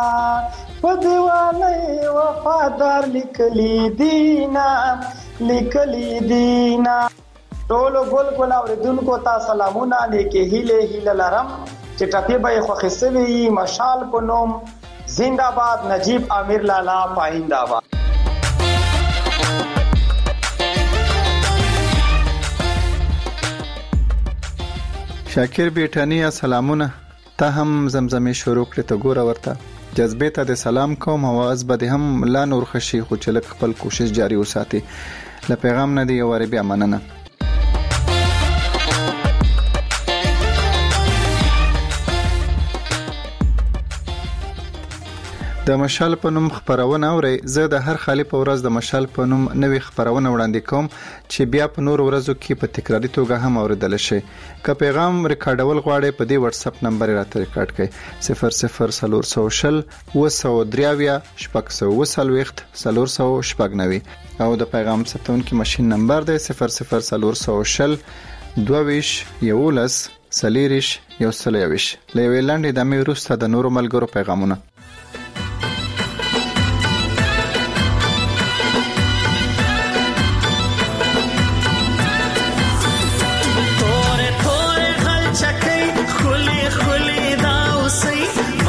پدیواله وفادار لیکلی دینا لیکلی دینا ټولو ګل ګل اوریدونکو ته سلامونه لیکي هیله هیله لرم چې ټپی به خو خسوي مشال په نوم زنده‌باد نجیب امیر لالا پاینده. شاکر بیٹانی سلامونه ته هم زمزمه شروع کړې ته ګوره ورته جذبه ته د سلام کوم आवाज به هم لا نور خشي خو چې لک خپل کوشش جاری وساتي. له پیغام نه دی وری بیا مننه. د مشال په نوم خبرونه اوري. زه د هر خالی په ورځ د مشال په نوم نوې خبرونه وړاندې کوم چې بیا په نور ورځو کې په تکراری توګه هم اوریدل شي. که پیغام ریکارډول غواړئ په دې واتس اپ نمبر راته ریکارډ کړئ صفر صفر صفر صفر و سو دریاویا شپږ سو وسلويخت صفر سو شپږ نوي او د پیغام ستونکي ماشين نمبر دی صفر صفر صفر صفر دوه یولس سلیریش یو سلیویش. لوي لاندې د مې روسته د نورو ملګرو پیغامونه.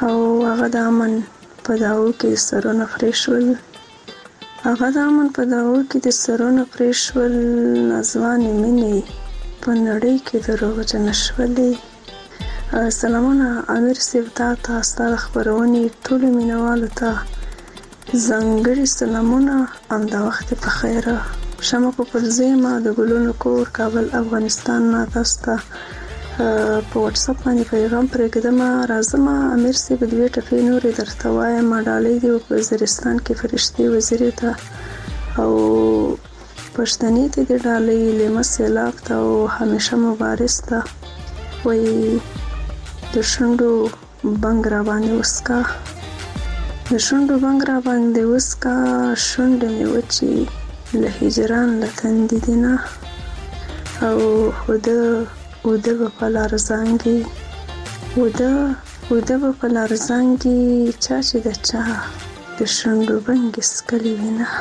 او هغه د امن په داو کې سرونه پرېښول هغه د امن په داو کې د سرونه پرېښول نازوانې مینې په نړۍ کې دروغجنه شولې. سلامونه امیر صاحب، تا ته ستا د خپرونې ټولو مینوالو ته ځانګړي سلامونه. همدا وخت په خیره. شمه پوپلزی ما د ګلونو کور کابل افغانستان نه تاسو ته په واتساپ باندې پیغام پرېږدم. راځم امیر صاحب، دوې ټپې نورې درته وایم. ډالۍ دې په وزیرستان کې فرښتې وزیرې ته او پښتنې ته دې ډالۍ لیمه سیلاب ته او همیشه مبارز ته. وایي د شونډو بنګ را باندې وسکا د شونډو بنګ را باندې وسکا شونډې مې وچې له هجران له تندې دي نه. او اوده اوده به په لار زانګي اوده اوده به په لار زانګي چا چې د چا د شونډو بنګې څکلې وي نه.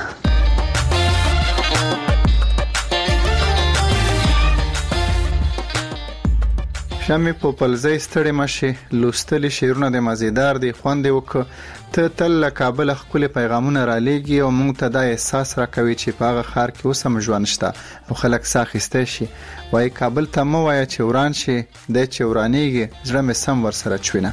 شمې پوپلزی ستړې مشي، لوستلي شعرونه د مزیدار دي، خوند یې وکړه. ته تل له کابله ښکلي پیغامونه رالیږي او موږ ته دا احساس راکوي چې په هغه ښار کې اوس هم ژوند شته او خلک ساه اخیستی شي. وایي کابل ته مه وایه چې وران شي، دی چې ورانېږي زړه مې سم ورسره چوینه.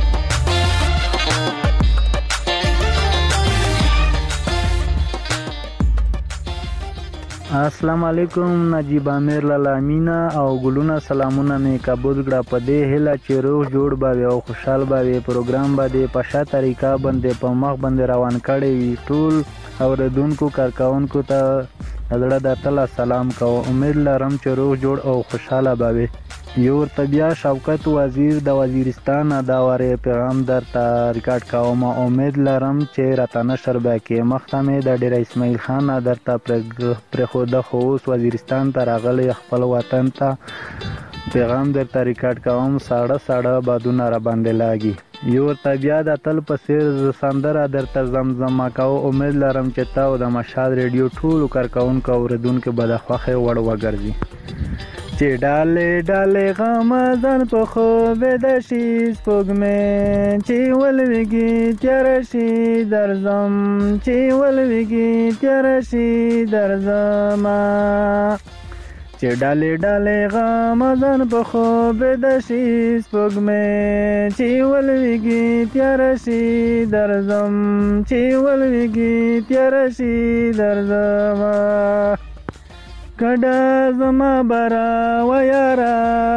السلام علیکم نجیب امیر لالامینا او ګلونه سلامونه می کابل ګړه په دې هله چې روح جوړ باوي او خوشحال باوي. پروګرام باندې په شا طریقه باندې په مخ باندې روان کړي وي. ټول اوریدونکو کارکونکو ته زړه د تعالی سلام کوم. امید لرم چې روح جوړ او خوشاله باوي. یو طبيعه شوکت وزیر د وزیرستان دا واره پیغام درته ریکارډ کوم. امید لرم چې راتنه شربه کې مختمه د ډیر اسماعیل خان درته پر خود خوس وزیرستان ته راغلی خپل وطن ته پیغام درته ریکارډ کوم. ساړه ساړه بادونه را باندې لاګي. یو طبيعه د تل په سیر سندره درته زمزمه کوم. امید لرم چې تاسو د مشال ریډیو ټول کارکونکو اوریدونکو به د خوخه وړ وګرځي. چې ډاله ډاله غمازان په خوب د شي سپوږمې چې ولويږي تیار شي درځم چې ولويږي تیار شي درځم چې ډاله ډاله غمازان په خوب د شي سپوږمې چې ولويږي تیار شي درځم چې ولويږي تیار شي درځم کډا زما برا و یارا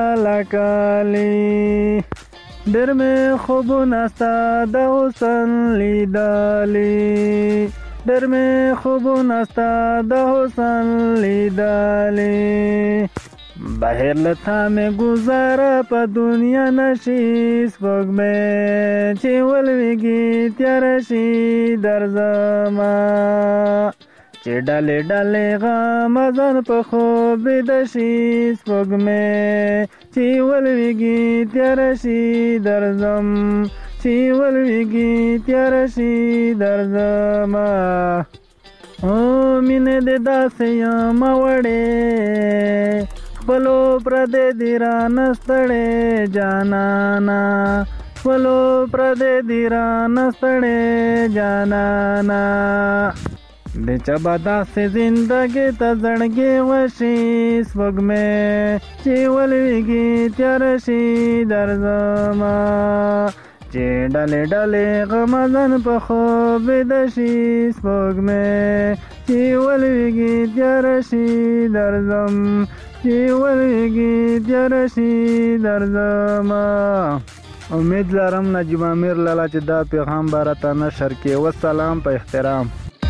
لکالی در می خوب نستا د حسن لیدالی در می خوب نستا د حسن لیدالی بهر لتا می گزاره په دنیا نشي سپوږمې چې ولويږي تیار شي درځما چې ډالې ډالې غمازان په خوب د شي سپوږمې چې ولويږي تیار شي درځم چې ولويږي تیار شي درځم او مینې د داسې یم وړې خپلو پردې دي رانه ستړې جانانا خپلو پردې دي رانه ستړې جانانا د چبا داسې زندګي ته زړګي وشي سپوږمې چې ولويږي تیار شي درځما چې ډلې ډلې غمازان په خوب د شي سپوږمې چې ولويږي تیار شي درځم چې ولويږي تیار شي درځما. امید لرم نجیب امیر لالا چې دا پیغام برته نشر کې. والسلام په احترام.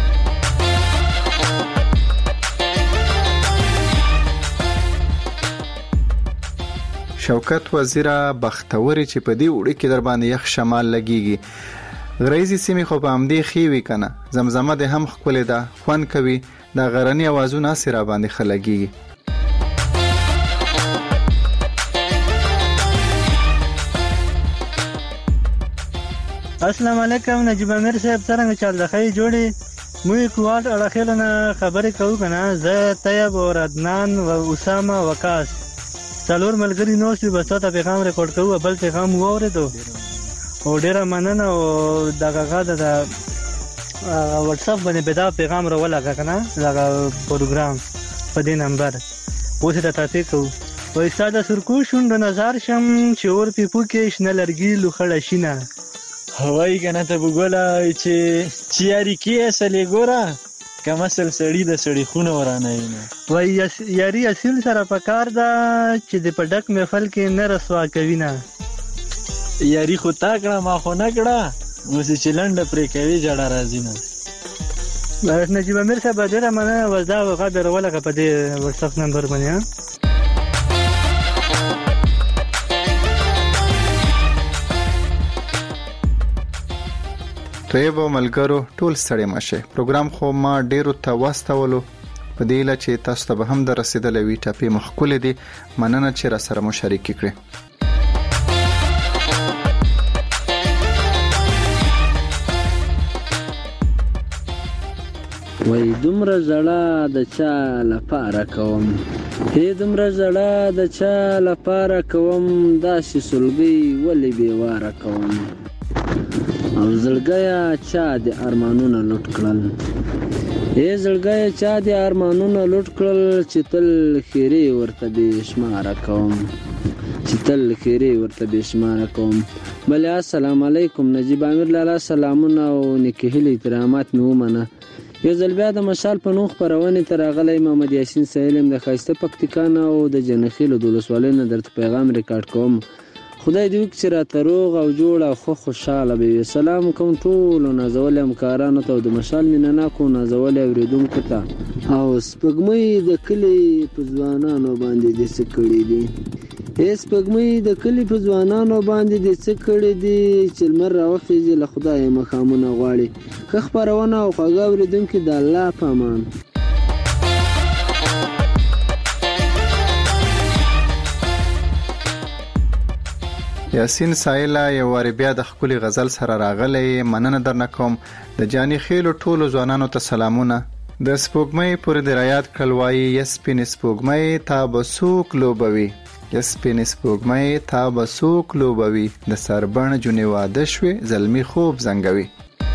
شوکت وزیره بختوري چې په دې وړي کې در باندې یخ شمال لګيږي. غریزي سیمې خو په امدې خېوي کنه. زمزمه د هم خپل ده خوان کوي د غرنی اوازونه سره باندې خلګيږي. السلام علیکم نجیب امیر صاحب څنګه چل دخی جوړي موږ کوال اړخیلنه خبرې کوو کنه. زه طیب او عدنان و اسامه وکاس څلور ملګری نو چې بس ته پیغام ریکارډ کوو. بل پیغام واورېدو او ډیره مننه او دغه غاده د واتس اپ باندې بدا پیغام راولګه کنه دغه پروګرام په دې نمبر اوس ته تاسو کو وای ساده سرکو شوند نظر شم چې اور پیپو کې شنه لرګي لوخړه شینه هوای کنه ته وګولا چې چیاري کې اصلي ګورا کما اصل سړی د سړی خونه ورانه نه وای یاري اصل سره پکار دا چې د پډک محفل کې نه رسوا کوي نه یاري خو تا کړه ما خو نه کړه اوس چې لنډه پرې کوي جړه راځي نه بس نجیب امیر صاحب ډیره مننه وزدا وغادر ولګه په دې واتس اپ نمبر باندې طيب ملګرو ټول ستړي مشه پروګرام خو ما ډیرو ته واستولو په دې ل چې تاسو ته به هم در رسیدلې وی ټاپي مخکول دي مننه چې را سره مشارک کړئ وای دومره زړه د چا لپاره کوم هی دومره زړه د چا لپاره کوم داسې سلګي ولې بیواره کوم او زړګیا چا د ارمانونو لټ کړل ای زړګیا چا د ارمانونو لټ کړل چې تل خیره ورته بشمار کوم چې تل خیره ورته بشمار کوم بل السلام علیکم نجیب امیر لالا سلامونه او نکهلی احترامات مې ومنه یو ځل بیا د مشال په نوم خپرونې ته راغلی محمد یاسین سهیلم د ښایسته پکتیکا نه او د جنخیلو د ولسوالۍ نه درته پیغام ریکارډ کوم خدای دې وکړي چې راته روغ او جوړ او خو خوشحاله به وي سلام کوم ټولو نازولي همکارانو ته او د مشال مینهناکو نازولي اورېدونکو ته او سپوږمۍ د کلي په ځوانانو باندې دې څه کړي دي ای سپوږمۍ د کلي په ځوانانو باندې دې څه کړي دي چې لمر راوخیږي له خدایه مخامونه غواړي ښه خپرونه او خوږه اورېدونکي د الله په امان یاسین سایلا یو واری بیا د خپل غزل سره راغلی مننه درنه کوم د جانی خیلو ټولو ځوانانو ته سلامونه د سپوږمۍ پر د رایات کلوای یس پین سپوږمۍ تا بسوک لوبوي یس پین سپوږمۍ تا بسوک لوبوي د سربن جونې واده شوي زلمی خوب زنګوي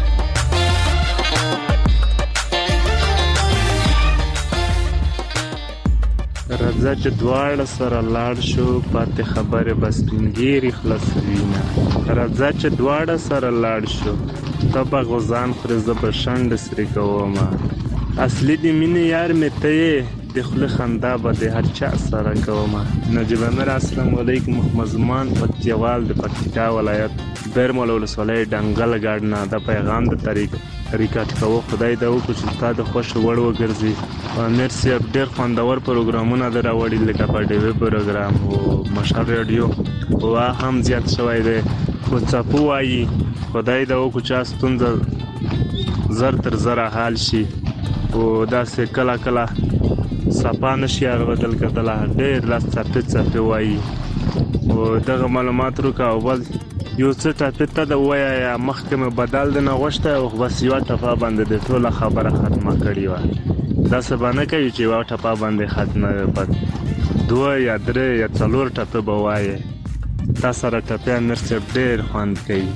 راځه چې دواړه سره لاړ شو پاتې خبره بس پینګيري خلاصوینه راځه چې دواړه سره لاړ شو تبه غزان پر زب شند سری کوما اصلي دې مینه یار مې ته د خپل خندا به د هر چا سره کوما نجیب امیر السلام علیکم مزمان پکتیوال د پکتیکا ولایت بیرمل ولسوالۍ ډنګل ګاډنا د پیغام د طریق ریکارډ کوو خدای دا وکړي چې تا د خوش وړ وګرځي امیر صاحب ډېر خوندور پروګرامونه دراوړي لکه په ډي وی پروګرام او مشال رادیو او هم زیات شوی دی خو څپو وایي خدای دا وکړي چې ستونزه زر تر زره حال شي او داسې کله کله صفا نشي اغوتل کتله ډېر لاس څپې څپې وایي او دغه معلومات وکړه او بل یو څه ټاپې ته د ووایه مخکې مې بدل دی نه غوښته او بس یوه ټپه باندې د ټوله خبره ختمه کړې وه داسې به نه کوي چې یوه ټپه باندې ختمه وي په دوه یا درې یا څلور ټپې به وایې تا سره ټپې امیر صاحب ډېر خوند کوي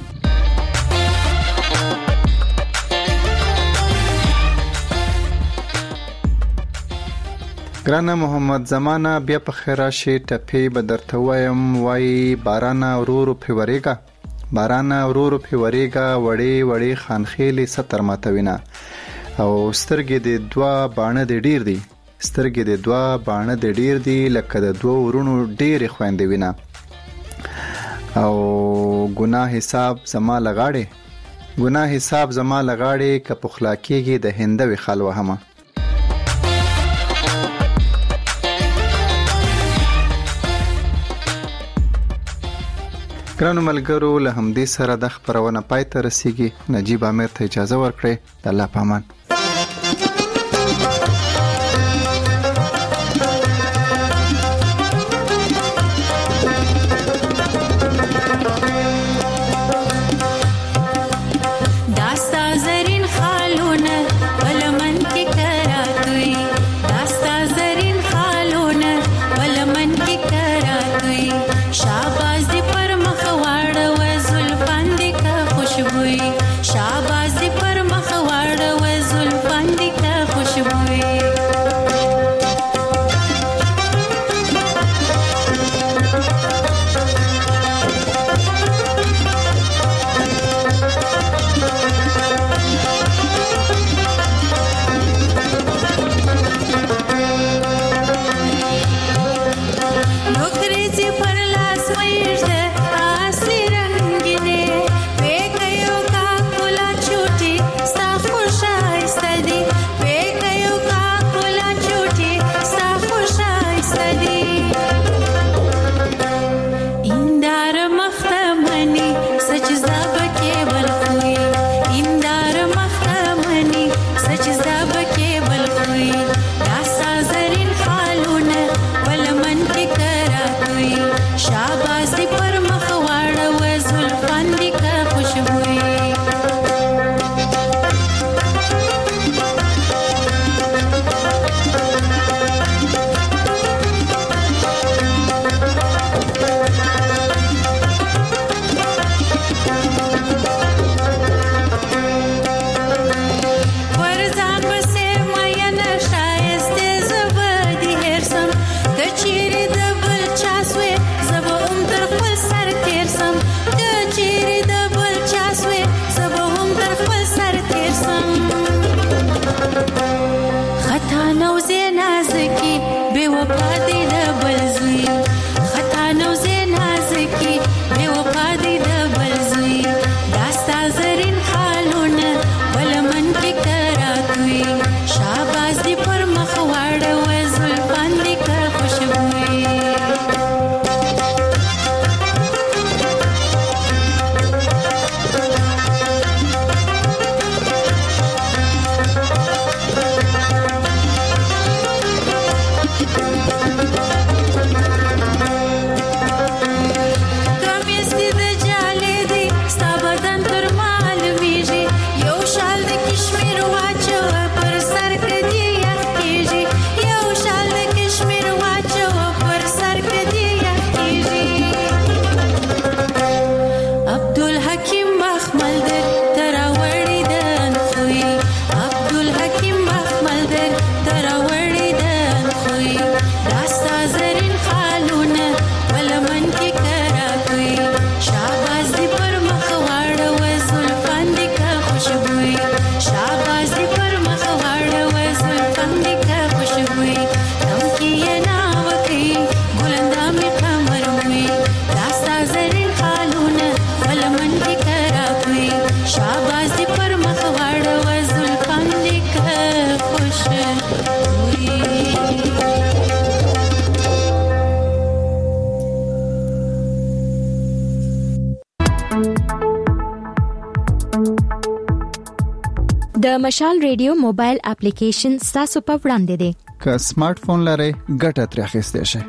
ګرانه محمد زمانه بیا په خیر راشي ټپې به درته وایم وایي باران ورورو پیوریږه باران ورورو پیوریږه وړې وړې خانخېلې ستر ماتوینه او سترګې د دوا باڼه د ډیر دي سترګې د دوا باڼه د ډیر دي لکه د دوه ورونو ډېرې خويندې وینه او ګناه حساب زما لغاړې ګناه حساب زما لغاړې که پخلا کېږي د هندوي خلوه همه ګرانو ملګرو له همدې سره د خبرونه پای ته رسیږي نجیب امیر ته اجازه ورکړئ د الله په امان शाबाश दी पर मखवाड़ व जुल्फान दी شاباس دی پر مخ واړه و زلفان دی که خوشبوئی د مشال ریډیو موبایل اپلیکیشن تاسو په وړاندې دی. که سمارټ فون لرئ ګټه ترې اخیستئ شئ.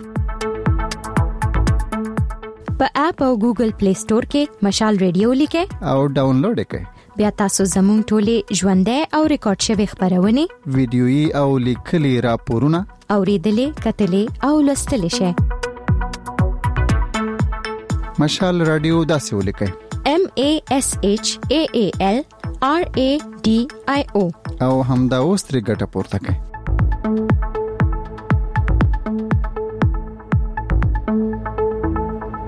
په اپ او ګوګل پلی سٹور کې مشال ریډیو لیکئ او ډاونلوډ یې کړئ. بیا تاسو زموږ ټولې ژوندۍ او ریکارډ شوی خبرونه، ویډیويي او لیکلي راپورونه اوریدلې، کتلې او لوستلې شئ. مشال رادیو داسې ولیکئ: M A S H A A L R A D I O او همدا اوس ترې ګټه پورته کړئ.